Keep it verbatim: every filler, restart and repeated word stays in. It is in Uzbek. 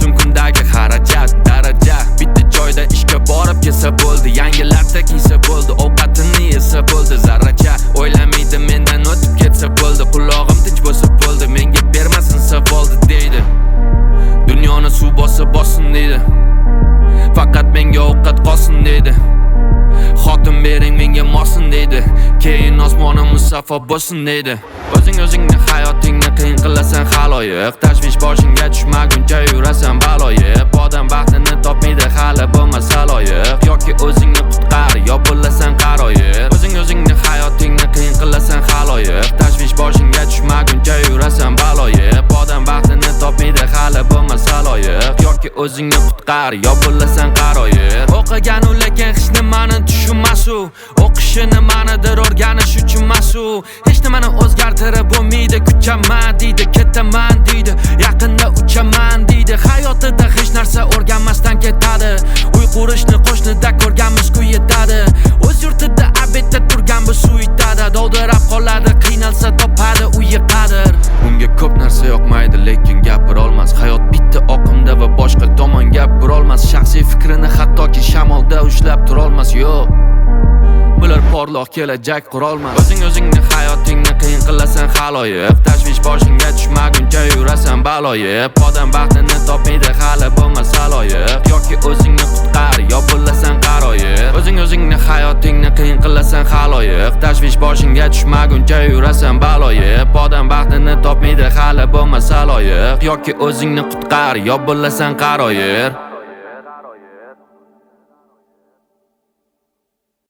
uzun kundagi xarajat daraja bitta joyda ishga borib kelsa bo'ldi, yangi latta kiysa bo'ldi, ovqatini yesa bo'ldi, zarracha o'ylamaydi mendan o'tib ketsa bo'ldi, qulog'im tinch bo'lsa bo'ldi, menga bermasin savoldi deydi. Dunyoni suv bossa bossin deydi, faqat menga ovqat qolsin deydi. Xotin bering menga mosin deydi, keyin osmonim musaffo bo'lsin deydi. O'zing o'zingni hayotingni qiyin qilasan xaloyiq, tashvish boshingga tushmaguncha yurasan baloyiq. Odam baxtini topmaydi hali bo'lmasa loyiq, yoki o'zingni qutqar yo bo'lasan qaroyiq. O'zing o'zingni hayotingni qiyin qilasan xaloyiq, tashvish boshingga tushmaguncha yurasan baloyiq. Odam baxtini topmaydi hali bo'lmasa loyiq, yoki o'zingni qutqar yo bo'lasan qaroyiq. O'qigan u lekin hech nimani tushunmas u, o'qishi nimanidir o'rganish uchun emas u. Hech nimani o'zgartirib bo'lmaydi, kuchaman deydi, ketaman deydi, yaqinda uchaman deydi. Hayotida hech narsa o'rganmasdan ketadi, uy qurishni qo'shnida ko'rganmiz-ku yetadi. O'z yurtida abedda turgan bu suv yutadi, dovdirab qoladi, qiynalsa topadi, u yiqadir. Unga ko'p narsa yoqmaydi, lekin gapira olmas. Hayot bitta oqimda va boshqa tomon gapira olmas. Shaxsiy fikrini hattoki shamolda ushlab tura olmas. Yo'q, bular porloq kelajak qurolmas. O'zing o'zingni hayotingni qiyin qilasan xaloyiq, tashvish boshingga tushmaguncha yurasan baloyiq. Odam baxtini topmaydi hali bo'lmasa loyiq, yoki o'zingni qutqar yo bo'lasan qaroyiq. O'zing o'zingni hayotingni qiyin qilasan xaloyiq, tashvish boshingga tushmaguncha yurasan baloyiq. Odam baxtini topmaydi hali bo'lmasa loyiq, yoki o'zingni qutqar yo bo'lasan qaroyiq.